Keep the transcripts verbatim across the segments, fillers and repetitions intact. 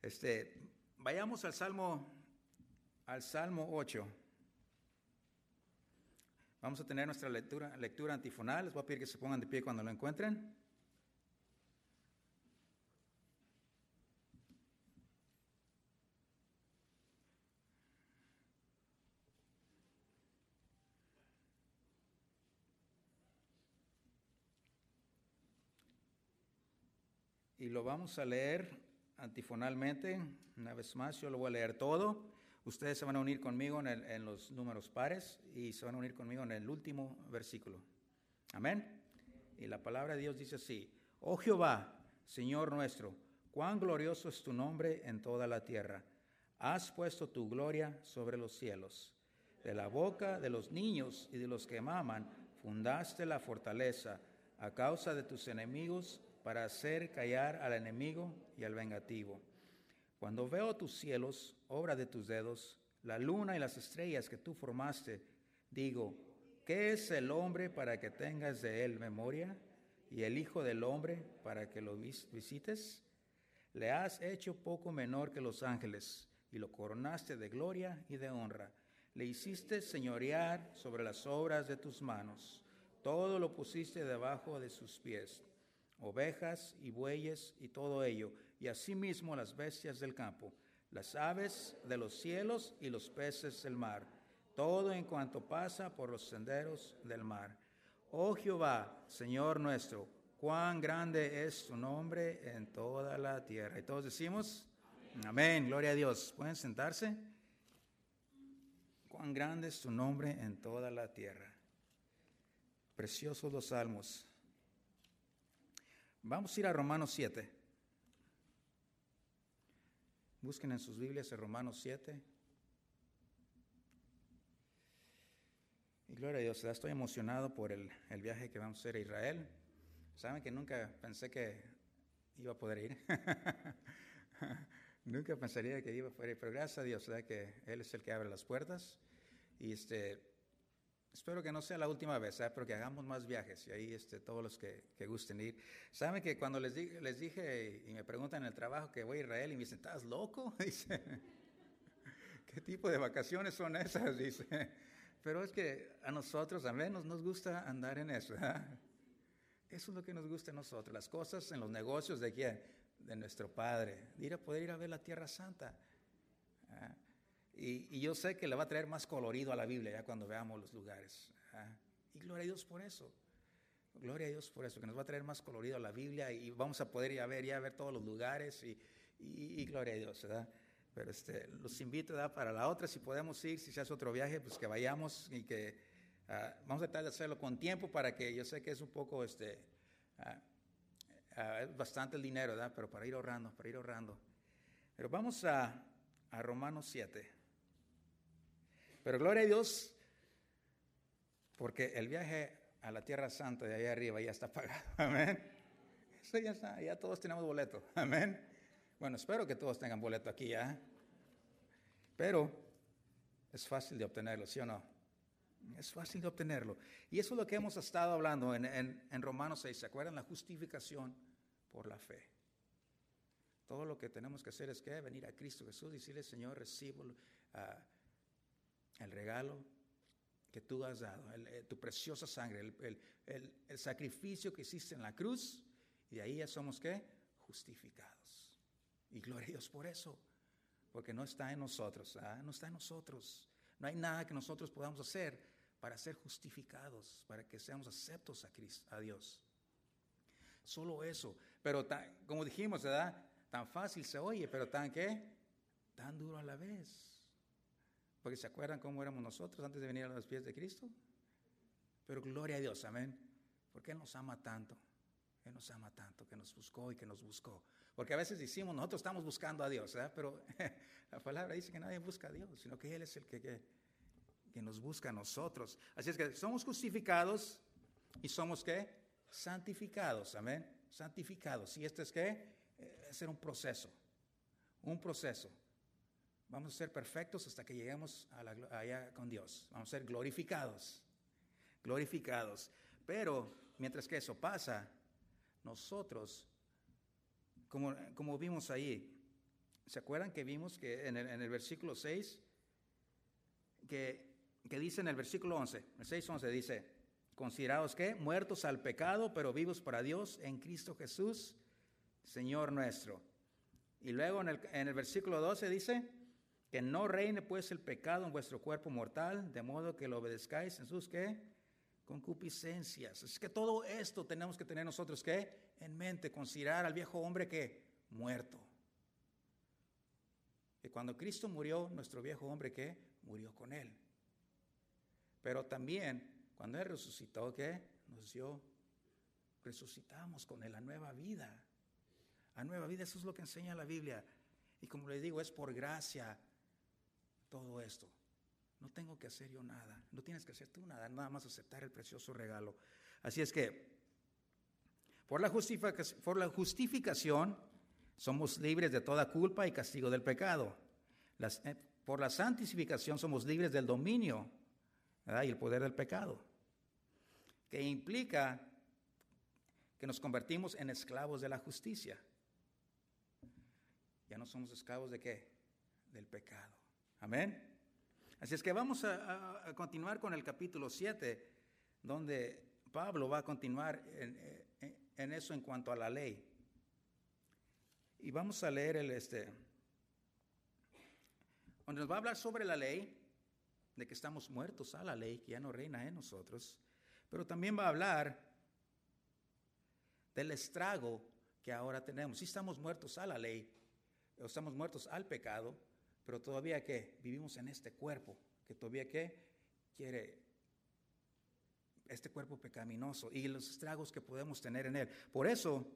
Este, vayamos al Salmo, al Salmo ocho. Vamos a tener nuestra lectura, lectura antifonal. Les voy a pedir que se pongan de pie cuando lo encuentren. Y lo vamos a leer antifonalmente. Una vez más, yo lo voy a leer todo. Ustedes se van a unir conmigo en, el, en los números pares y se van a unir conmigo en el último versículo. Amén. Y la palabra de Dios dice así: Oh Jehová, Señor nuestro, cuán glorioso es tu nombre en toda la tierra. Has puesto tu gloria sobre los cielos. De la boca de los niños y de los que maman, fundaste la fortaleza a causa de tus enemigos, para hacer callar al enemigo y al vengativo. Cuando veo tus cielos, obra de tus dedos, la luna y las estrellas que tú formaste, digo, ¿qué es el hombre para que tengas de él memoria? ¿Y el hijo del hombre para que lo visites? Le has hecho poco menor que los ángeles, y lo coronaste de gloria y de honra. Le hiciste señorear sobre las obras de tus manos. Todo lo pusiste debajo de sus pies. Ovejas y bueyes y todo ello, y asimismo las bestias del campo, las aves de los cielos y los peces del mar, todo en cuanto pasa por los senderos del mar. Oh Jehová, Señor nuestro, cuán grande es tu nombre en toda la tierra. Y todos decimos, amén. Amén. Gloria a Dios. ¿Pueden sentarse? Cuán grande es tu nombre en toda la tierra. Preciosos los salmos. Vamos a ir a Romanos siete. Busquen en sus Biblias en Romanos siete. Y gloria a Dios, estoy emocionado por el, el viaje que vamos a hacer a Israel. Saben que nunca pensé que iba a poder ir. Nunca pensaría que iba a poder ir, pero gracias a Dios, ¿verdad? Que Él es el que abre las puertas. Y este... espero que no sea la última vez, ¿sabes? Pero que hagamos más viajes y ahí este, todos los que, que gusten ir. ¿Saben que cuando les, di, les dije y me preguntan en el trabajo que voy a Israel y me dicen, ¿estás loco? Dice, ¿qué tipo de vacaciones son esas? Dice, pero es que a nosotros, a menos nos gusta andar en eso, ¿verdad? Eso es lo que nos gusta a nosotros, las cosas en los negocios de quién, de nuestro Padre, de ir a poder ir a ver la Tierra Santa. ¿Ah? Y, y yo sé que le va a traer más colorido a la Biblia ya cuando veamos los lugares. ¿Ah? Y gloria a Dios por eso. Gloria a Dios por eso, que nos va a traer más colorido a la Biblia y vamos a poder ir a ver, ya a ver todos los lugares y, y, y gloria a Dios, ¿verdad? Pero este, los invito, ¿verdad? Para la otra, si podemos ir, si se hace otro viaje, pues que vayamos y que uh, vamos a tratar de hacerlo con tiempo para que yo sé que es un poco, este, uh, uh, es bastante el dinero, ¿verdad? Pero para ir ahorrando, para ir ahorrando. Pero vamos a, a Romanos siete. Pero gloria a Dios, porque el viaje a la Tierra Santa de allá arriba ya está pagado. Amén. Eso ya está, ya todos tenemos boleto. Amén. Bueno, espero que todos tengan boleto aquí ya. Pero es fácil de obtenerlo, ¿sí o no? Es fácil de obtenerlo. Y eso es lo que hemos estado hablando en, en, en Romanos seis. ¿Se acuerdan? La justificación por la fe. Todo lo que tenemos que hacer es que venir a Cristo Jesús y decirle, Señor, recibo uh, el regalo que tú has dado, el, el, tu preciosa sangre, el, el, el, el sacrificio que hiciste en la cruz, y de ahí ya somos, ¿qué? Justificados. Y gloria a Dios por eso, porque no está en nosotros, ¿ah? No está en nosotros. No hay nada que nosotros podamos hacer para ser justificados, para que seamos aceptos a Cristo, a Dios. Solo eso. Pero tan, como dijimos, ¿verdad? Tan fácil se oye, pero tan, ¿qué? Tan duro a la vez. Porque ¿se acuerdan cómo éramos nosotros antes de venir a los pies de Cristo? Pero gloria a Dios, amén. Porque Él nos ama tanto. Él nos ama tanto, que nos buscó y que nos buscó. Porque a veces decimos, nosotros estamos buscando a Dios, ¿verdad? Pero la palabra dice que nadie busca a Dios, sino que Él es el que, que, que nos busca a nosotros. Así es que somos justificados y somos, ¿qué? Santificados, amén. Santificados. Y esto es, ¿qué? Es ser un proceso. Un proceso. Vamos a ser perfectos hasta que lleguemos a la, allá con Dios. Vamos a ser glorificados. Glorificados. Pero mientras que eso pasa, nosotros, como, como vimos ahí, ¿Se acuerdan que vimos que en el, en el versículo seis, que, que dice en el versículo once, el seis once dice, considerados que muertos al pecado, pero vivos para Dios en Cristo Jesús, Señor nuestro. Y luego en el, en el versículo doce dice, que no reine pues el pecado en vuestro cuerpo mortal, de modo que lo obedezcáis en sus, ¿qué? Concupiscencias. Es que todo esto tenemos que tener nosotros, ¿qué? En mente, considerar al viejo hombre que muerto. Que cuando Cristo murió, nuestro viejo hombre, ¿qué? Murió con él. Pero también, cuando él resucitó, ¿qué? Nos dio, resucitamos con él a nueva vida. A nueva vida, eso es lo que enseña la Biblia. Y como les digo, es por gracia todo esto. No tengo que hacer yo nada. No tienes que hacer tú nada, nada más aceptar el precioso regalo. Así es que, por la justificación, por la justificación somos libres de toda culpa y castigo del pecado. Las, eh, por la santificación somos libres del dominio, ¿verdad? Y el poder del pecado, que implica que nos convertimos en esclavos de la justicia. Ya no somos esclavos de qué? Del pecado. Amén. Así es que vamos a, a, a continuar con el capítulo siete, donde Pablo va a continuar en, en, en eso en cuanto a la ley. Y vamos a leer el este, donde nos va a hablar sobre la ley, de que estamos muertos a la ley, que ya no reina en nosotros, pero también va a hablar del estrago que ahora tenemos. Sí estamos muertos a la ley, estamos muertos al pecado, pero todavía que vivimos en este cuerpo, que todavía que quiere este cuerpo pecaminoso y los estragos que podemos tener en él. Por eso,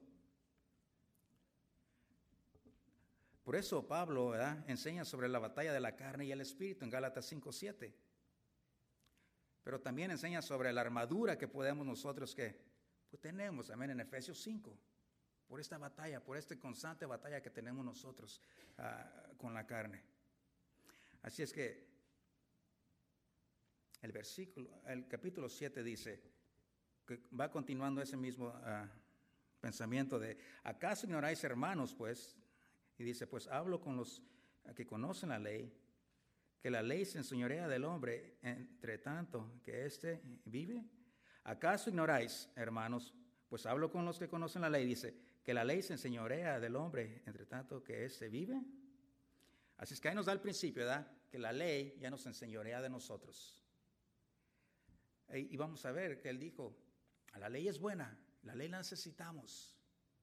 por eso Pablo, ¿verdad?, enseña sobre la batalla de la carne y el espíritu en Gálatas cinco siete. Pero también enseña sobre la armadura que podemos nosotros que pues tenemos, amén, en Efesios cinco. Por esta batalla, por esta constante batalla que tenemos nosotros uh, con la carne. Así es que el versículo, el capítulo siete dice, que va continuando ese mismo uh, pensamiento de, ¿acaso ignoráis, hermanos, pues? Y dice, pues hablo con los que conocen la ley, que la ley se enseñorea del hombre, entre tanto que éste vive. ¿Acaso ignoráis, hermanos? Pues hablo con los que conocen la ley, dice, que la ley se enseñorea del hombre, entre tanto que éste vive. Así es que ahí nos da el principio, ¿verdad? Que la ley ya nos enseñorea de nosotros. Y vamos a ver que él dijo, la ley es buena, la ley la necesitamos.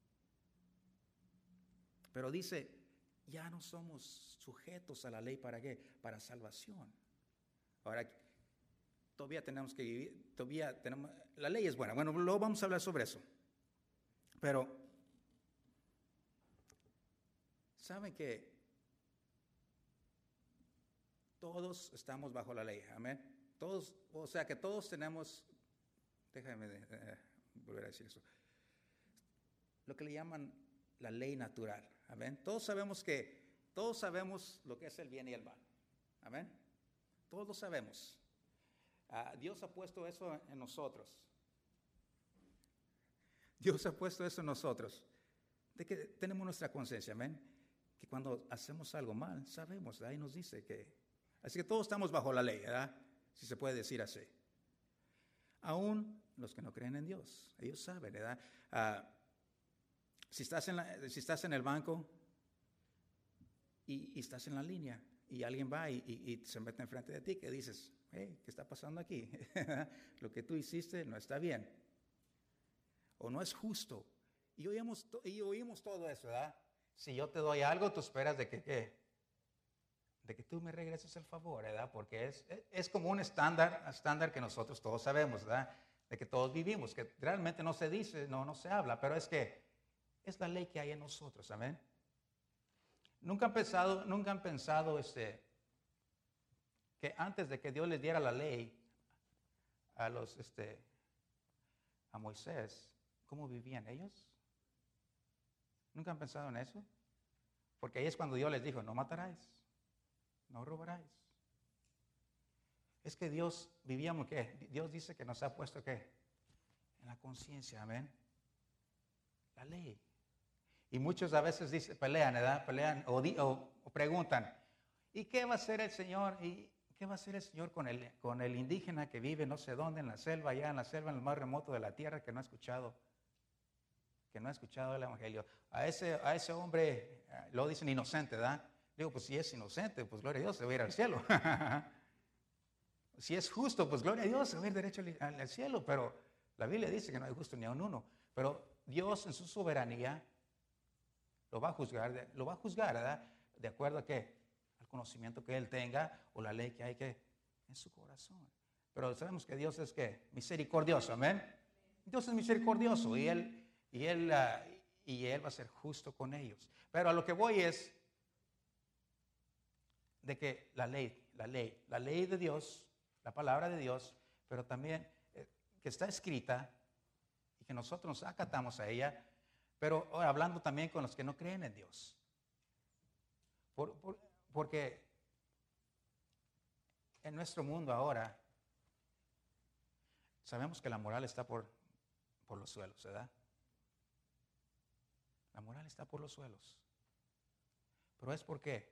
Pero dice, ya no somos sujetos a la ley, ¿para qué? Para salvación. Ahora, todavía tenemos que vivir, todavía tenemos, la ley es buena. Bueno, luego vamos a hablar sobre eso. Pero, ¿saben que todos estamos bajo la ley? Amén. Todos, o sea que todos tenemos, déjame eh, volver a decir eso, lo que le llaman la ley natural. Amén. Todos sabemos que, todos sabemos lo que es el bien y el mal. Amén. Todos lo sabemos. Uh, Dios ha puesto eso en nosotros. Dios ha puesto eso en nosotros. De que tenemos nuestra conciencia, amén. Que cuando hacemos algo mal, sabemos, ahí nos dice que, así que todos estamos bajo la ley, ¿verdad? Si se puede decir así. Aún los que no creen en Dios, ellos saben, ¿verdad? Uh, si, estás en la, si estás en el banco y, y estás en la línea y alguien va y, y, y se mete enfrente de ti, ¿qué dices? Hey, ¿qué está pasando aquí? Lo que tú hiciste no está bien. O no es justo. Y oímos, y oímos todo eso, ¿verdad? Si yo te doy algo, tú esperas de que, ¿qué? De que tú me regreses el favor, ¿verdad? Porque es, es como un estándar, estándar que nosotros todos sabemos, ¿verdad? De que todos vivimos, que realmente no se dice, no, no se habla, pero es que es la ley que hay en nosotros, ¿amén? Nunca han pensado, nunca han pensado este, que antes de que Dios les diera la ley a los, este, a Moisés, ¿cómo vivían ellos? ¿Nunca han pensado en eso? Porque ahí es cuando Dios les dijo, no matarás, no robarás. Es que Dios, vivíamos, ¿qué? Dios dice que nos ha puesto, ¿qué? En la conciencia, amén. La ley. Y muchos a veces dicen, pelean, ¿verdad? Pelean o, di, o, o preguntan, ¿y qué va a hacer el Señor? ¿Y qué va a hacer el Señor con el, con el indígena que vive no sé dónde, en la selva, allá en la selva, en el más remoto de la tierra, que no ha escuchado, que no ha escuchado el Evangelio? A ese, a ese hombre lo dicen inocente, ¿verdad? Digo, pues si es inocente, pues gloria a Dios, se va a ir al cielo. Si es justo, pues gloria a Dios, se va a ir derecho al, al cielo. Pero la Biblia dice que no hay justo ni a un uno. Pero Dios en su soberanía lo va a juzgar, lo va a juzgar, ¿verdad? ¿De acuerdo a qué? Al conocimiento que él tenga o la ley que hay que en su corazón. Pero sabemos que Dios es ¿qué? Misericordioso, amén. Dios es misericordioso y él, y él, uh, y él va a ser justo con ellos. Pero a lo que voy es de que la ley, la ley, la ley de Dios, la palabra de Dios, pero también eh, que está escrita y que nosotros nos acatamos a ella, pero ahora hablando también con los que no creen en Dios. Por, por, porque en nuestro mundo ahora sabemos que la moral está por, por los suelos, ¿verdad? La moral está por los suelos. Pero es porque,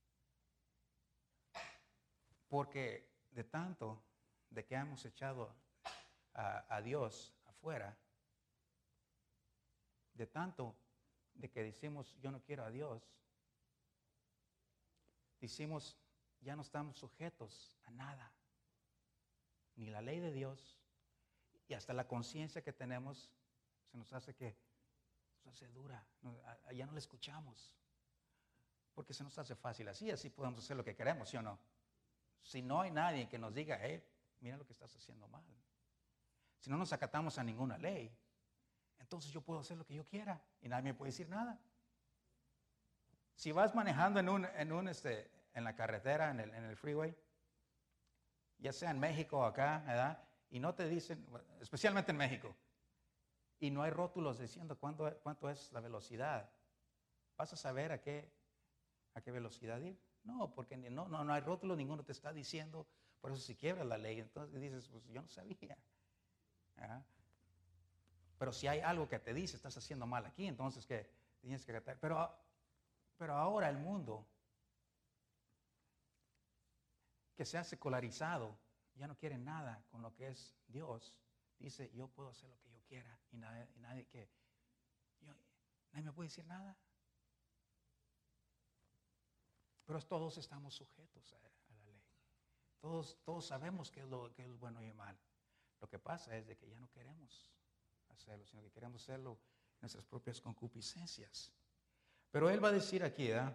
porque de tanto de que hemos echado a, a Dios afuera, de tanto de que decimos yo no quiero a Dios, decimos ya no estamos sujetos a nada, ni la ley de Dios, y hasta la conciencia que tenemos se nos hace que se hace dura, ya no la escuchamos, porque se nos hace fácil así, así podemos hacer lo que queremos, ¿sí o no? Si no hay nadie que nos diga, hey, mira lo que estás haciendo mal, si no nos acatamos a ninguna ley, entonces yo puedo hacer lo que yo quiera y nadie me puede decir nada. Si vas manejando en un, en un este, en la carretera, en el, en el freeway, ya sea en México o acá, ¿verdad? Y no te dicen, especialmente en México, y no hay rótulos diciendo cuánto, cuánto es la velocidad, ¿vas a saber a qué, a qué velocidad ir? No, porque no, no, no hay rótulos, ninguno te está diciendo, por eso se quiebra la ley. Entonces dices, pues yo no sabía. ¿Verdad? Pero si hay algo que te dice, estás haciendo mal aquí, entonces que tienes que acatar. Pero, pero ahora el mundo que se ha secularizado ya no quiere nada con lo que es Dios. Dice, yo puedo hacer lo que yo quiera y nadie, y nadie que yo, nadie me puede decir nada. Pero todos estamos sujetos a, a la ley. Todos, todos sabemos qué es lo que es bueno y mal. Lo que pasa es de que ya no queremos hacerlo, sino que queremos hacerlo en nuestras propias concupiscencias. Pero él va a decir aquí, ¿eh?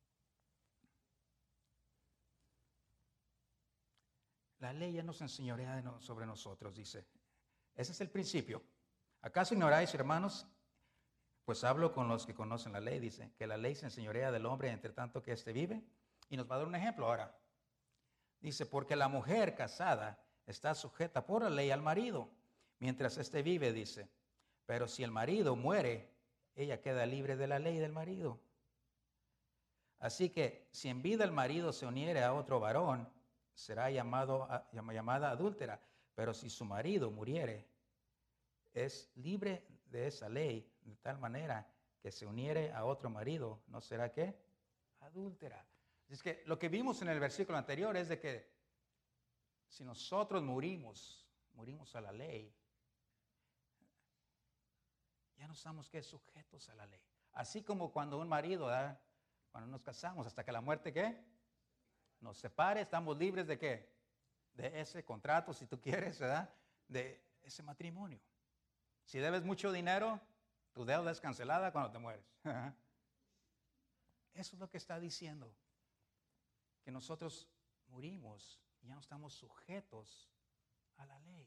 La ley ya nos enseñorea de no, sobre nosotros, dice. Ese es el principio. ¿Acaso ignoráis, hermanos? Pues hablo con los que conocen la ley, dice, que la ley se enseñorea del hombre entre tanto que éste vive. Y nos va a dar un ejemplo ahora. Dice, porque la mujer casada está sujeta por la ley al marido, mientras éste vive, dice. Pero si el marido muere, ella queda libre de la ley del marido. Así que si en vida el marido se uniere a otro varón, será llamado, llamada adúltera. Pero si su marido muriere, es libre de esa ley, de tal manera que se uniere a otro marido, ¿no será qué? Adúltera. Es que lo que vimos en el versículo anterior es de que si nosotros morimos, morimos a la ley, ya no estamos ¿qué? Sujetos a la ley. Así como cuando un marido, ¿verdad? Cuando nos casamos, hasta que la muerte ¿qué? Nos separe, estamos libres de ¿qué? De ese contrato, si tú quieres, ¿verdad? De ese matrimonio. Si debes mucho dinero, tu deuda es cancelada cuando te mueres. Eso es lo que está diciendo. Que nosotros morimos y ya no estamos sujetos a la ley.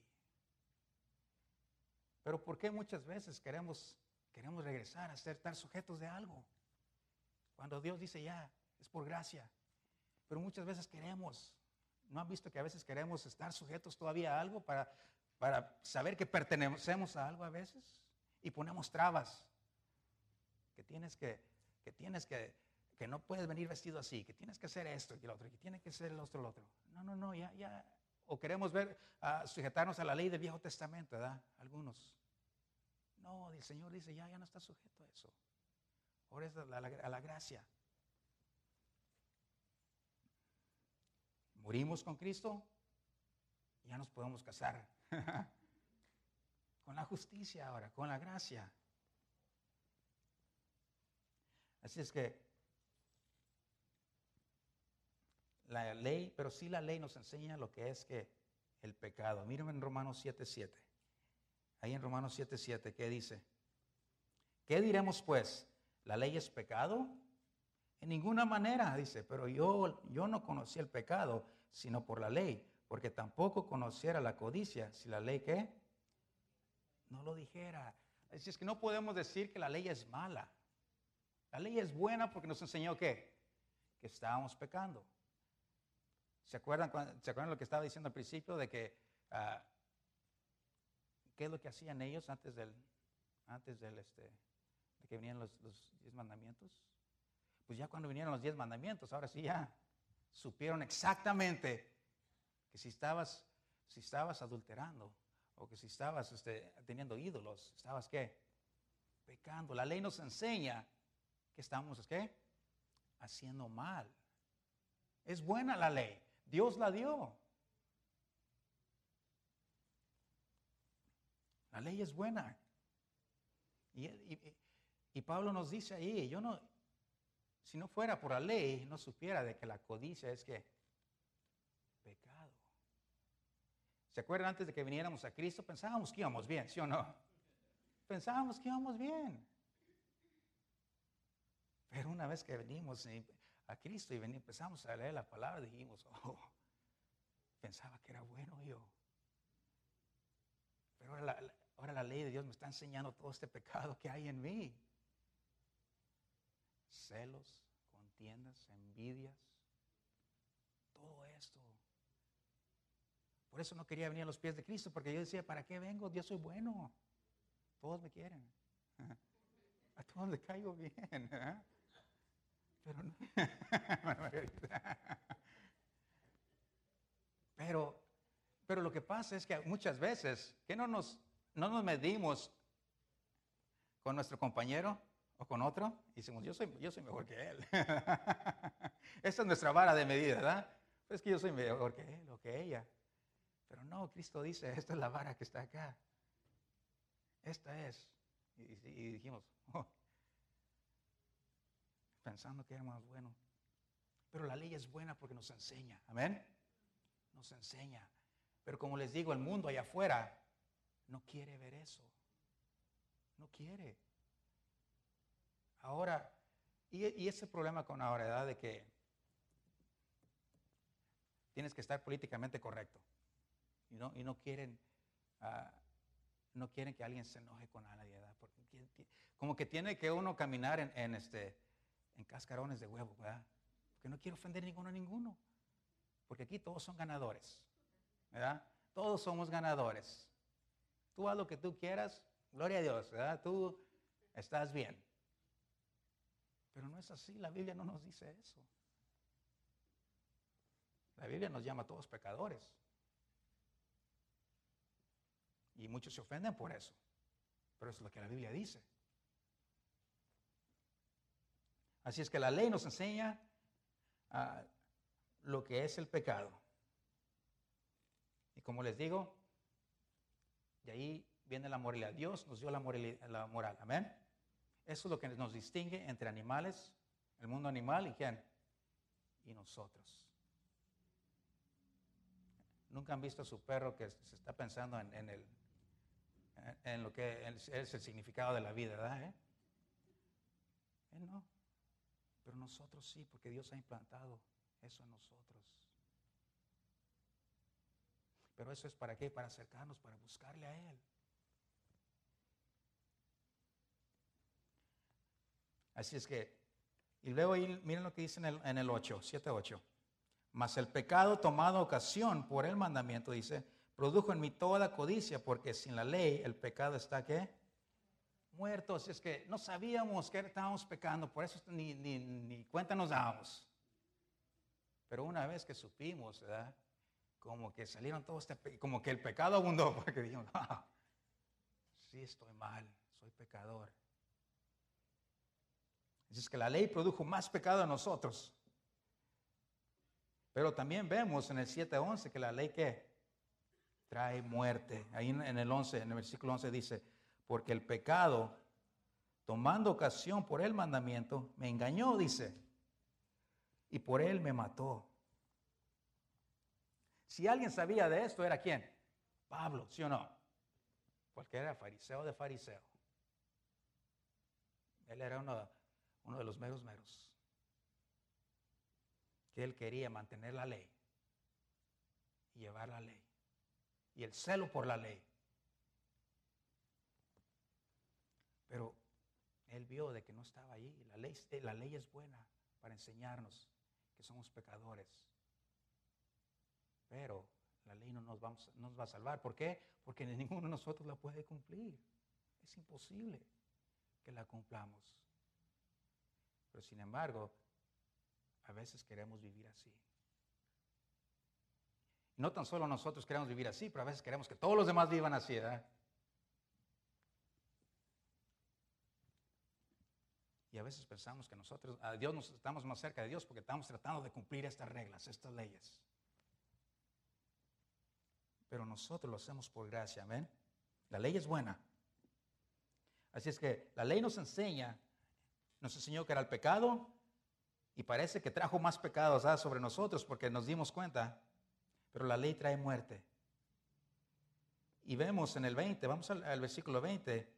Pero ¿por qué muchas veces queremos, queremos regresar a ser, estar sujetos de algo? Cuando Dios dice ya, es por gracia. Pero muchas veces queremos, ¿no han visto que a veces queremos estar sujetos todavía a algo para, para saber que pertenecemos a algo a veces? Y ponemos trabas. Que tienes que, que tienes que, que no puedes venir vestido así, que tienes que hacer esto y el otro, que tiene que ser el otro, el otro. No, no, no, ya, ya. O queremos ver, uh, sujetarnos a la ley del Viejo Testamento, ¿verdad? Algunos. No, el Señor dice, ya, ya no estás sujeto a eso. Ahora es a la, a la gracia. Morimos con Cristo, ya nos podemos casar. Con la justicia ahora, con la gracia. Así es que la ley, pero sí la ley nos enseña lo que es que el pecado. Mírenme en Romanos siete siete. Ahí en Romanos siete siete, ¿qué dice? ¿Qué diremos pues? ¿La ley es pecado? En ninguna manera, dice, pero yo, yo no conocí el pecado, sino por la ley, porque tampoco conociera la codicia, si la ley, ¿qué? No lo dijera. Así es que no podemos decir que la ley es mala. La ley es buena porque nos enseñó, ¿qué? Que estábamos pecando. ¿Se acuerdan, ¿Se acuerdan lo que estaba diciendo al principio de que uh, qué es lo que hacían ellos antes del, antes del, este, de que vinieran los, los diez mandamientos? Pues ya cuando vinieron los diez mandamientos, ahora sí ya supieron exactamente que si estabas, si estabas adulterando o que si estabas este, teniendo ídolos, estabas ¿qué? Pecando. La ley nos enseña que estamos ¿qué? Haciendo mal. Es buena la ley. Dios la dio. La ley es buena. Y, y, y Pablo nos dice ahí, yo no, si no fuera por la ley, no supiera de que la codicia es que pecado. ¿Se acuerdan antes de que viniéramos a Cristo? Pensábamos que íbamos bien, ¿sí o no? Pensábamos que íbamos bien. Pero una vez que venimos a Cristo y empezamos a leer la palabra, dijimos, oh, pensaba que era bueno yo. Pero ahora la, ahora la ley de Dios me está enseñando todo este pecado que hay en mí. Celos, contiendas, envidias, todo esto. Por eso no quería venir a los pies de Cristo, porque yo decía, ¿para qué vengo? Yo soy bueno. Todos me quieren. A todos les caigo bien. ¿eh? Pero no. pero, pero lo que pasa es que muchas veces que no nos, no nos medimos con nuestro compañero o con otro y decimos, yo soy, yo soy mejor que él. Esa es nuestra vara de medida, ¿verdad? Pues que yo soy mejor que él o que ella. Pero no, Cristo dice, esta es la vara que está acá. Esta es. Y, y dijimos, oh, pensando que éramos buenos. Pero la ley es buena porque nos enseña. Amén. Nos enseña. Pero como les digo, el mundo allá afuera no quiere ver eso. No quiere. Ahora, y, y ese problema con ahora, ¿verdad? De que tienes que estar políticamente correcto. Y no, y no quieren uh, no quieren que alguien se enoje con nadie, ¿verdad? Porque como que tiene que uno caminar en, en, este, en cascarones de huevo, ¿verdad? Porque no quiero ofender ninguno a ninguno. Porque aquí todos son ganadores, ¿verdad? Todos somos ganadores. Tú haz lo que tú quieras, gloria a Dios, ¿verdad? Tú estás bien. Pero no es así, la Biblia no nos dice eso. La Biblia nos llama a todos pecadores. Y muchos se ofenden por eso. Pero eso es lo que la Biblia dice. Así es que la ley nos enseña uh, lo que es el pecado. Y como les digo, de ahí viene la moralidad. Dios nos dio la, moralidad, la moral. Amén. Eso es lo que nos distingue entre animales, el mundo animal y quién. Y nosotros. Nunca han visto a su perro que se está pensando en, en, el, en lo que es el significado de la vida, ¿verdad? ¿Eh? Él no. Pero nosotros sí, porque Dios ha implantado eso en nosotros. Pero eso es para qué? Para acercarnos, para buscarle a Él. Así es que, y luego ahí, miren lo que dice en el, en el ocho, siete ocho. Mas el pecado tomado ocasión por el mandamiento, dice, produjo en mí toda codicia, porque sin la ley el pecado está, ¿qué? Muerto. Así es que no sabíamos que estábamos pecando, por eso ni, ni, ni cuenta nos dábamos. Pero una vez que supimos, ¿verdad? Como que salieron todos, este, como que el pecado abundó, porque dijimos, ah, sí estoy mal, soy pecador. Así es que la ley produjo más pecado en nosotros. Pero también vemos en el siete once que la ley, ¿qué? Trae muerte. Ahí en el once, en el versículo once dice, porque el pecado, tomando ocasión por el mandamiento, me engañó, dice, y por él me mató. Si alguien sabía de esto, ¿era quién? Pablo, ¿sí o no? Porque era fariseo de fariseo. Él era uno, uno de los meros meros. Que él quería mantener la ley y llevar la ley. Y el celo por la ley. Pero él vio de que no estaba allí. La ley, la ley es buena para enseñarnos que somos pecadores. Pero la ley no nos, vamos, no nos va a salvar. ¿Por qué? Porque ninguno de nosotros la puede cumplir. Es imposible que la cumplamos. Pero sin embargo, a veces queremos vivir así. No tan solo nosotros queremos vivir así, pero a veces queremos que todos los demás vivan así, ¿verdad? Y a veces pensamos que nosotros, a Dios nos estamos más cerca de Dios porque estamos tratando de cumplir estas reglas, estas leyes. Pero nosotros lo hacemos por gracia, amén. La ley es buena. Así es que la ley nos enseña, nos enseñó que era el pecado y parece que trajo más pecados, ¿verdad?, sobre nosotros porque nos dimos cuenta, pero la ley trae muerte. Y vemos en el veinte, vamos al, al versículo veinte,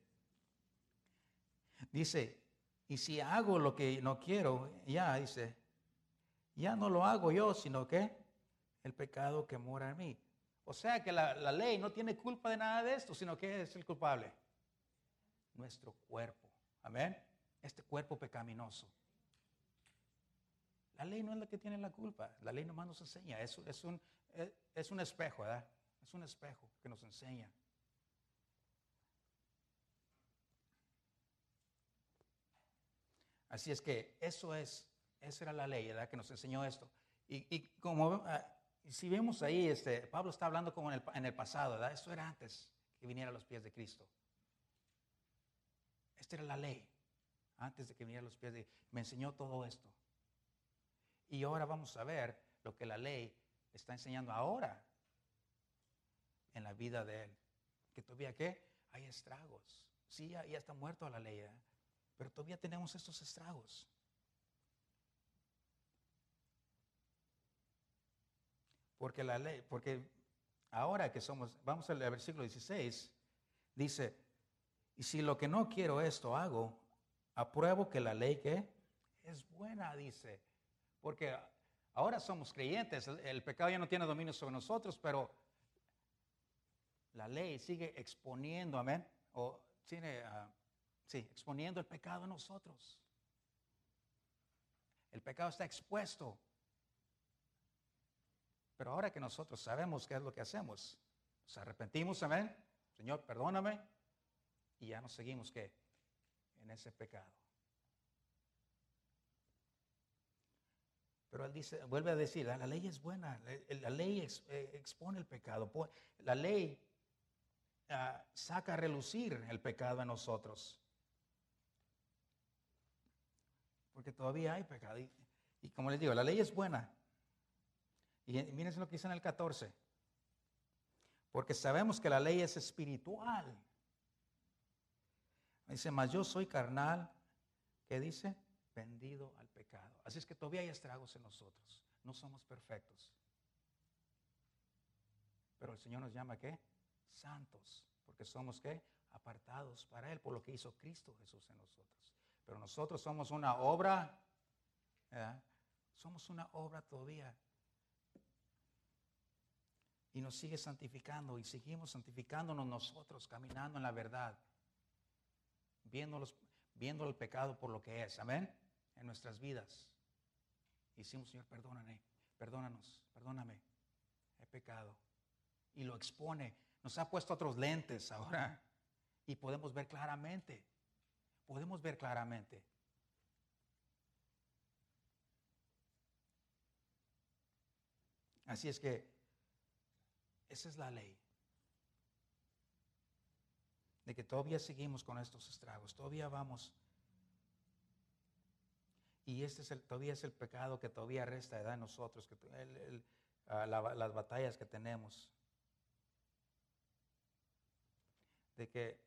dice, y si hago lo que no quiero, ya, dice, ya no lo hago yo, sino que el pecado que mora en mí. O sea que la, la ley no tiene culpa de nada de esto, sino que es el culpable. Nuestro cuerpo, amén, este cuerpo pecaminoso. La ley no es la que tiene la culpa, la ley nomás nos enseña, es, es, un, es, es un espejo, ¿verdad? Es un espejo que nos enseña. Así es que eso es, esa era la ley, ¿verdad?, que nos enseñó esto. Y, y como uh, si vemos ahí, este, Pablo está hablando como en el, en el pasado, ¿verdad? Esto era antes que viniera a los pies de Cristo. Esta era la ley, antes de que viniera a los pies de Cristo. Me enseñó todo esto. Y ahora vamos a ver lo que la ley está enseñando ahora en la vida de él. Que todavía, ¿qué? Hay estragos. Sí, ya, ya está muerto la ley, ¿eh? Pero todavía tenemos estos estragos. Porque la ley, porque ahora que somos, vamos al versículo dieciséis, dice, y si lo que no quiero esto hago, apruebo que la ley, ¿qué? Es buena, dice. Porque ahora somos creyentes, el, el pecado ya no tiene dominio sobre nosotros, pero la ley sigue exponiendo, amén, o tiene, uh, sí, exponiendo el pecado en nosotros. El pecado está expuesto. Pero ahora que nosotros sabemos qué es lo que hacemos, nos arrepentimos, amén, Señor, perdóname, y ya nos seguimos, ¿qué? En ese pecado. Pero él dice, vuelve a decir, la, la ley es buena, la, la ley ex, eh, expone el pecado, la ley uh, saca a relucir el pecado en nosotros. Porque todavía hay pecado. Y, y como les digo, la ley es buena. Y miren lo que dice en el catorce. Porque sabemos que la ley es espiritual. Dice, mas yo soy carnal, ¿qué dice? Vendido al pecado. Así es que todavía hay estragos en nosotros. No somos perfectos. Pero el Señor nos llama, ¿qué? Santos. Porque somos, ¿qué? Apartados para Él por lo que hizo Cristo Jesús en nosotros. Pero nosotros somos una obra, ¿verdad? Somos una obra todavía. Y nos sigue santificando y seguimos santificándonos nosotros, caminando en la verdad, viendo, los, viendo el pecado por lo que es, amén, en nuestras vidas. Y decimos, Señor, perdóname, perdónanos, perdóname, he pecado. Y lo expone, nos ha puesto otros lentes ahora y podemos ver claramente, podemos ver claramente. Así es que esa es la ley. De que todavía seguimos con estos estragos, todavía vamos Y este es el, todavía es el pecado que todavía resta, ¿verdad?, en nosotros, que el, el, uh, la, las batallas que tenemos. De que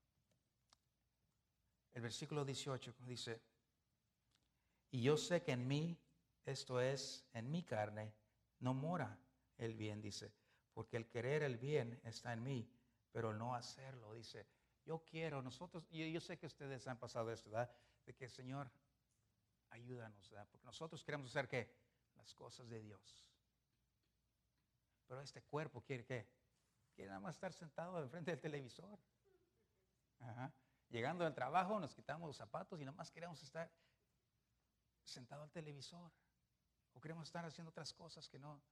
el versículo dieciocho dice, y yo sé que en mí, esto es, en mi carne, no mora el bien, dice, porque el querer el bien está en mí, pero el no hacerlo, dice, yo quiero, nosotros, yo, yo sé que ustedes han pasado esto, ¿verdad?, de que, Señor, ayúdanos, ¿verdad?, porque nosotros queremos hacer, ¿qué?, las cosas de Dios. Pero este cuerpo quiere, ¿qué?, quiere nada más estar sentado enfrente del televisor. Ajá. Llegando del trabajo nos quitamos los zapatos y nada más queremos estar sentado al televisor. O queremos estar haciendo otras cosas que no,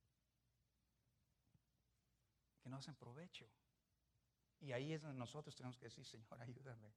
que no hacen provecho. Y ahí es donde nosotros tenemos que decir, Señor, ayúdame.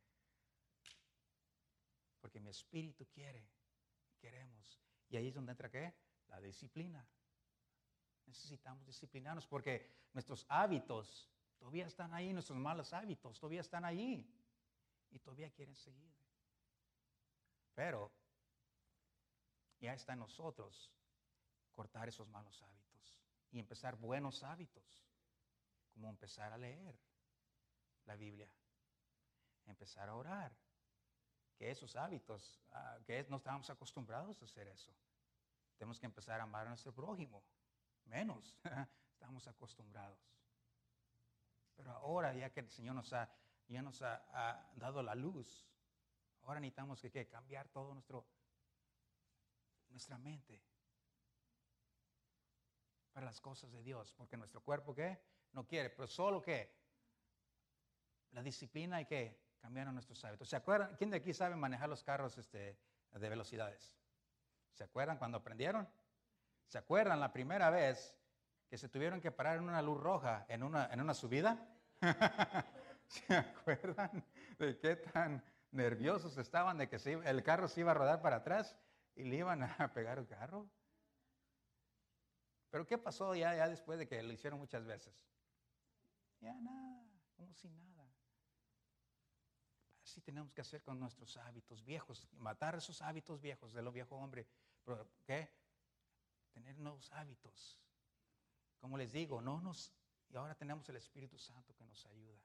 Porque mi espíritu quiere, queremos. Y ahí es donde entra, ¿qué?, la disciplina. Necesitamos disciplinarnos porque nuestros hábitos todavía están ahí, nuestros malos hábitos todavía están ahí. Y todavía quieren seguir. Pero ya está en nosotros cortar esos malos hábitos y empezar buenos hábitos, como empezar a leer la Biblia, empezar a orar, que esos hábitos, uh, que no estábamos acostumbrados a hacer eso. Tenemos que empezar a amar a nuestro prójimo, menos, estamos acostumbrados. Pero ahora ya que el Señor nos ha, ya nos ha, ha dado la luz, ahora necesitamos que, que cambiar todo nuestro, nuestra mente para las cosas de Dios, porque nuestro cuerpo, ¿qué?, no quiere, pero solo, ¿qué?, la disciplina y que cambiar nuestros hábitos. ¿Se acuerdan? ¿Quién de aquí sabe manejar los carros este, de velocidades? ¿Se acuerdan cuando aprendieron? ¿Se acuerdan la primera vez que se tuvieron que parar en una luz roja en una, en una subida? ¿Se acuerdan de qué tan nerviosos estaban de que se iba, el carro se iba a rodar para atrás y le iban a pegar el carro? Pero ¿qué pasó ya, ya después de que lo hicieron muchas veces? Ya nada, como si nada. Así tenemos que hacer con nuestros hábitos viejos, matar esos hábitos viejos de lo viejo hombre. ¿Pero qué? Tener nuevos hábitos. Como les digo, no nos, y ahora tenemos el Espíritu Santo que nos ayuda.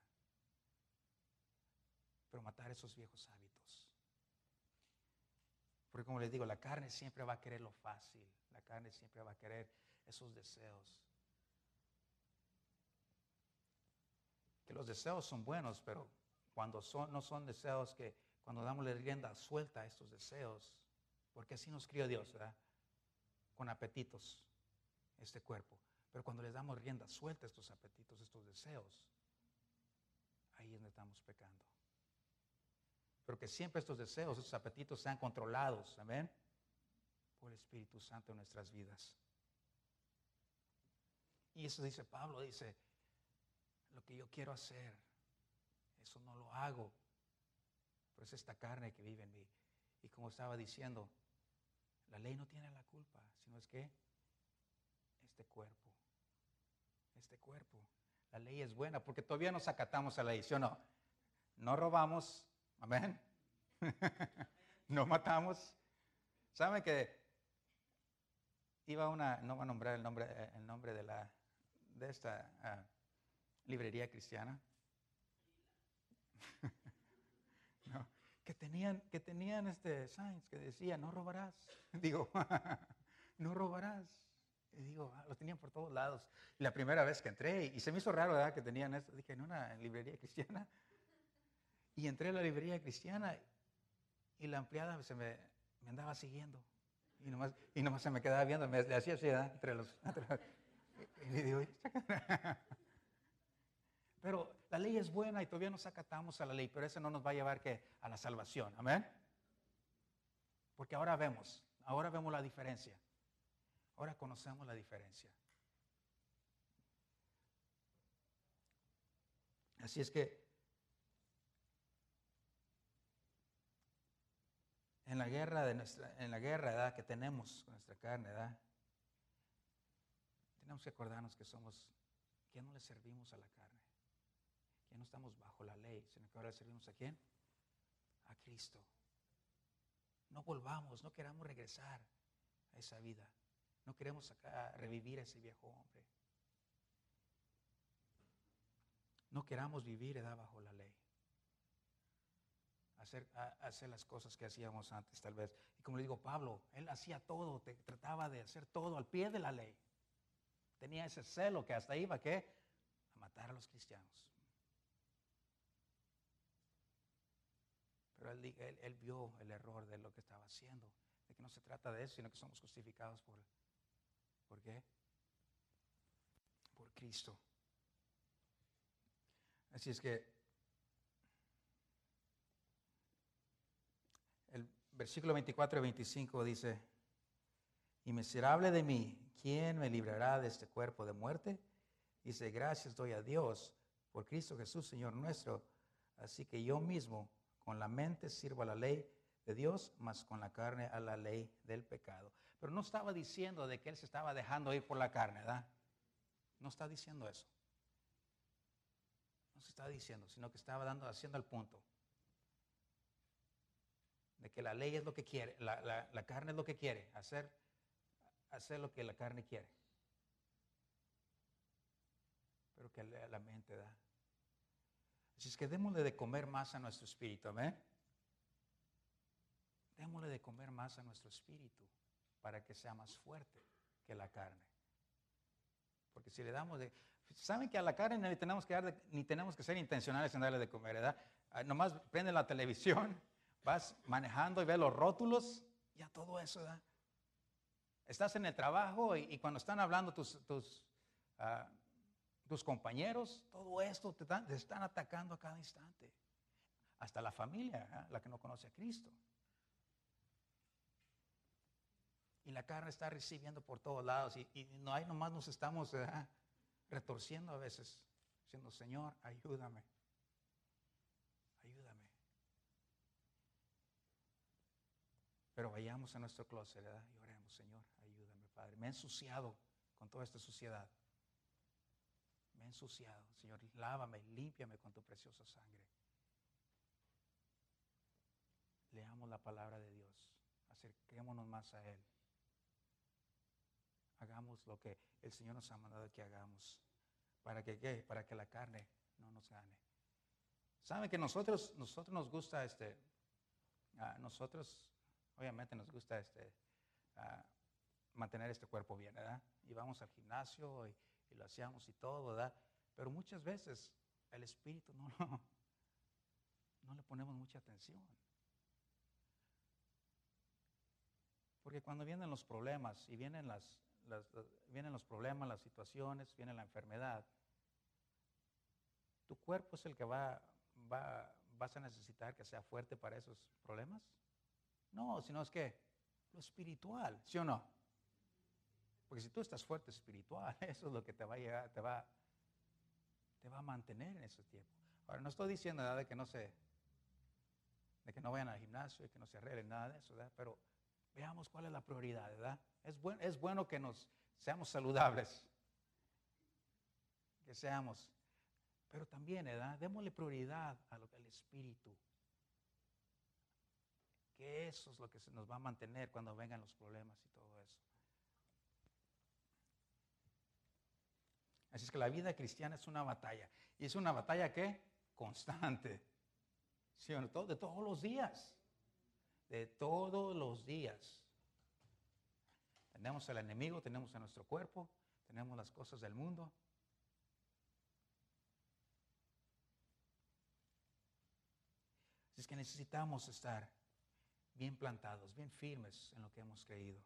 Pero matar esos viejos hábitos. Porque como les digo, la carne siempre va a querer lo fácil. La carne siempre va a querer esos deseos. Que los deseos son buenos, pero cuando son, no son deseos que, cuando damos la rienda suelta a estos deseos, porque así nos crió Dios, ¿verdad?, con apetitos, este cuerpo. Pero cuando les damos rienda suelta a estos apetitos, estos deseos, ahí es donde estamos pecando. Pero que siempre estos deseos, estos apetitos sean controlados, amén, por el Espíritu Santo en nuestras vidas. Y eso dice Pablo, dice, lo que yo quiero hacer, eso no lo hago, pero es esta carne que vive en mí. Y como estaba diciendo, la ley no tiene la culpa, sino es que este cuerpo, este cuerpo, la ley es buena porque todavía nos acatamos a la ley, ¿sí o no? No robamos, amén, no matamos. ¿Saben que iba una, no voy a nombrar el nombre, el nombre de, la, de esta uh, librería cristiana? No, que tenían, que tenían este signs que decía, no robarás. Digo, no robarás. Y digo, ah, lo tenían por todos lados. Y la primera vez que entré, y se me hizo raro, ¿verdad?, que tenían esto. Dije, en una librería cristiana. Y entré a la librería cristiana y la empleada se me, me andaba siguiendo. Y nomás, y nomás se me quedaba viendo, me le hacía así, ¿verdad?, entre los... Entre los y, y le digo, pero la ley es buena y todavía nos acatamos a la ley, pero eso no nos va a llevar ¿qué? A la salvación, amén. Porque ahora vemos, ahora vemos la diferencia. Ahora conocemos la diferencia. Así es que en la guerra de nuestra, en la guerra ¿verdad?, que tenemos con nuestra carne, ¿verdad?, tenemos que acordarnos que somos, que no le servimos a la carne, que no estamos bajo la ley, sino que ahora le servimos ¿a quién? A Cristo. no volvamos, no queramos regresar a esa vida. No queremos sacar, revivir a ese viejo hombre. No queramos vivir, ¿verdad?, bajo la ley. Hacer, a, hacer las cosas que hacíamos antes, tal vez. Y como le digo, Pablo, él hacía todo, te, trataba de hacer todo al pie de la ley. Tenía ese celo que hasta iba, ¿qué?, a matar a los cristianos. Pero él, él, él vio el error de lo que estaba haciendo, de que no se trata de eso, sino que somos justificados por, ¿por qué? Por Cristo. Así es que el versículo veinticuatro y veinticinco dice, y miserable de mí, ¿quién me librará de este cuerpo de muerte? Dice, gracias doy a Dios por Cristo Jesús, Señor nuestro. Así que yo mismo con la mente sirvo a la ley de Dios, mas con la carne a la ley del pecado. Pero no estaba diciendo de que él se estaba dejando ir por la carne, ¿verdad? No está diciendo eso. No se está diciendo, sino que estaba dando, haciendo el punto. De que la ley es lo que quiere, la, la, la carne es lo que quiere, hacer, hacer lo que la carne quiere. Pero que la, la mente da. Así es que démosle de comer más a nuestro espíritu, ¿amén? Démosle de comer más a nuestro espíritu para que sea más fuerte que la carne. Porque si le damos de... ¿Saben que a la carne ni tenemos que, dar de, ni tenemos que ser intencionales en darle de comer, ¿verdad? Ah, nomás prende la televisión, vas manejando y ves los rótulos, ya todo eso, ¿verdad? Estás en el trabajo y, y cuando están hablando tus, tus, uh, tus compañeros, todo esto te, dan, te están atacando a cada instante. Hasta la familia, ¿eh?, la que no conoce a Cristo. Y la carne está recibiendo por todos lados y, y no hay, nomás nos estamos ¿eh? retorciendo a veces, diciendo, Señor, ayúdame, ayúdame. Pero vayamos a nuestro closet, ¿verdad? Y oremos, Señor, ayúdame, Padre. Me he ensuciado con toda esta suciedad. Me he ensuciado, Señor, lávame, límpiame con tu preciosa sangre. Leamos la palabra de Dios, acerquémonos más a Él. Hagamos lo que el Señor nos ha mandado que hagamos. ¿Para que qué? Para que la carne no nos gane. ¿Saben que nosotros, nosotros nos gusta, este, a nosotros, obviamente nos gusta este, uh, mantener este cuerpo bien, ¿verdad? Y vamos al gimnasio y, y lo hacíamos y todo, ¿verdad? Pero muchas veces el espíritu no, no, no le ponemos mucha atención. Porque cuando vienen los problemas y vienen las... Las, las, vienen los problemas, las situaciones, viene la enfermedad, ¿tu cuerpo es el que va, va, vas a necesitar que sea fuerte para esos problemas? No, sino es que lo espiritual, ¿sí o no? Porque si tú estás fuerte espiritual, eso es lo que te va a llegar, te va, te va a mantener en ese tiempo. Ahora, no estoy diciendo nada de que no se, de que no vayan al gimnasio y que no se arreglen nada de eso, ¿verdad? Pero veamos cuál es la prioridad, ¿verdad? Es, buen, es bueno que nos seamos saludables, que seamos, pero también, ¿verdad? Démosle prioridad a lo que el espíritu, que eso es lo que nos va a mantener cuando vengan los problemas y todo eso. Así es que la vida cristiana es una batalla, y es una batalla ¿qué? Constante, ¿sí o no? De todos los días, de todos los días. Tenemos al enemigo, tenemos a nuestro cuerpo, tenemos las cosas del mundo. Así es que necesitamos estar bien plantados, bien firmes en lo que hemos creído.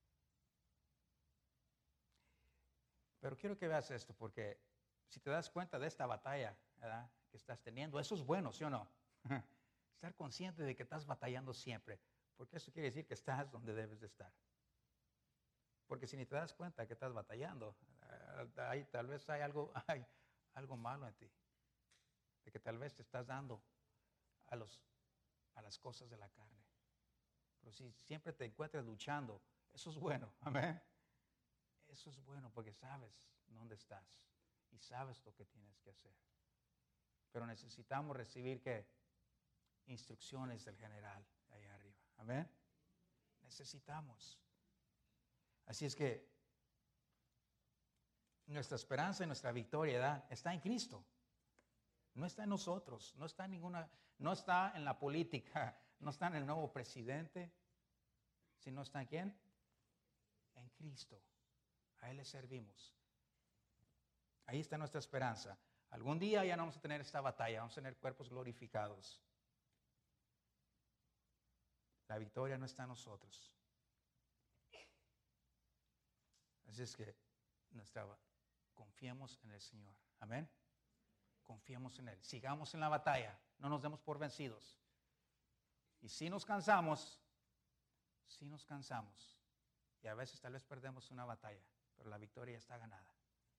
Pero quiero que veas esto, porque si te das cuenta de esta batalla, ¿verdad?, que estás teniendo, eso es bueno, ¿sí o no? Estar consciente de que estás batallando siempre, porque eso quiere decir que estás donde debes de estar. Porque si ni te das cuenta que estás batallando, hay, tal vez hay algo, hay algo malo en ti. De que tal vez te estás dando a, los, a las cosas de la carne. Pero si siempre te encuentras luchando, eso es bueno. Amén. Eso es bueno porque sabes dónde estás y sabes lo que tienes que hacer. Pero necesitamos recibir ¿qué? Instrucciones del general allá arriba. Amén. necesitamos. Así es que nuestra esperanza y nuestra victoria, ¿verdad?, está en Cristo. No está en nosotros, no está en ninguna, no está en la política, no está en el nuevo presidente, sino está en ¿quién? En Cristo. A Él le servimos. Ahí está nuestra esperanza. Algún día ya no vamos a tener esta batalla, vamos a tener cuerpos glorificados. La victoria no está en nosotros. Así es que nuestra, confiemos en el Señor. Amén. Confiemos en Él. Sigamos en la batalla. No nos demos por vencidos. Y si nos cansamos, si nos cansamos. Y a veces tal vez perdemos una batalla, pero la victoria ya está ganada.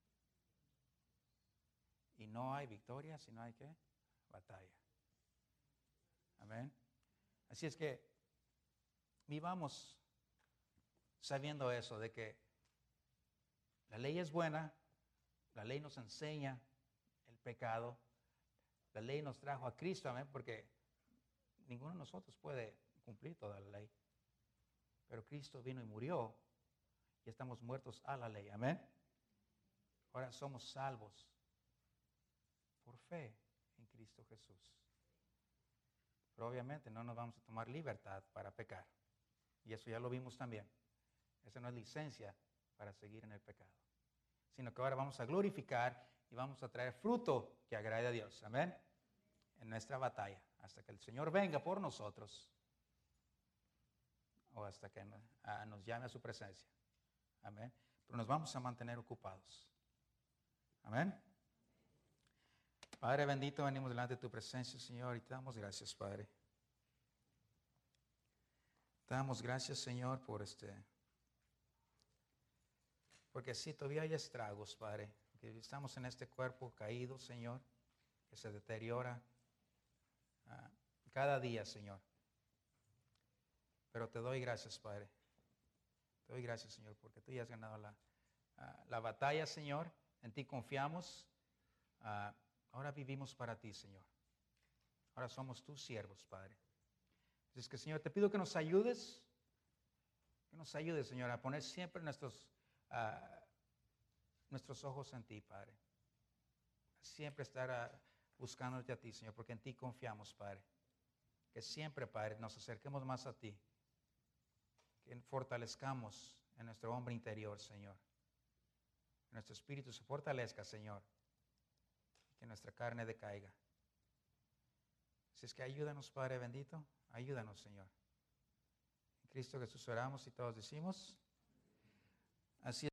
Y no hay victoria si no hay ¿qué? Batalla. Amén. Así es que vivamos sabiendo eso, de que la ley es buena, la ley nos enseña el pecado, la ley nos trajo a Cristo, amén, porque ninguno de nosotros puede cumplir toda la ley. Pero Cristo vino y murió y estamos muertos a la ley, amén. Ahora somos salvos por fe en Cristo Jesús. Pero obviamente no nos vamos a tomar libertad para pecar. Y eso ya lo vimos también. Esa no es licencia para seguir en el pecado. Sino que ahora vamos a glorificar y vamos a traer fruto que agrade a Dios. Amén. En nuestra batalla. Hasta que el Señor venga por nosotros. O hasta que nos, a, nos llame a su presencia. Amén. Pero nos vamos a mantener ocupados. Amén. Padre bendito, venimos delante de tu presencia, Señor, y te damos gracias, Padre. Te damos gracias, Señor, por este, porque si todavía hay estragos, Padre, que estamos en este cuerpo caído, Señor, que se deteriora uh, cada día, Señor. Pero te doy gracias, Padre. Te doy gracias, Señor, porque tú ya has ganado la, uh, la batalla, Señor. En ti confiamos. Uh, Ahora vivimos para ti, Señor. Ahora somos tus siervos, Padre. Así es que, Señor, te pido que nos ayudes, que nos ayudes, Señor, a poner siempre nuestros, uh, nuestros ojos en ti, Padre. Siempre estar uh, buscándote a ti, Señor, porque en ti confiamos, Padre. Que siempre, Padre, nos acerquemos más a ti. Que fortalezcamos en nuestro hombre interior, Señor. Que nuestro espíritu se fortalezca, Señor. Que nuestra carne decaiga. Así es que ayúdanos, Padre bendito, ayúdanos, Señor. En Cristo Jesús oramos y todos decimos, así es.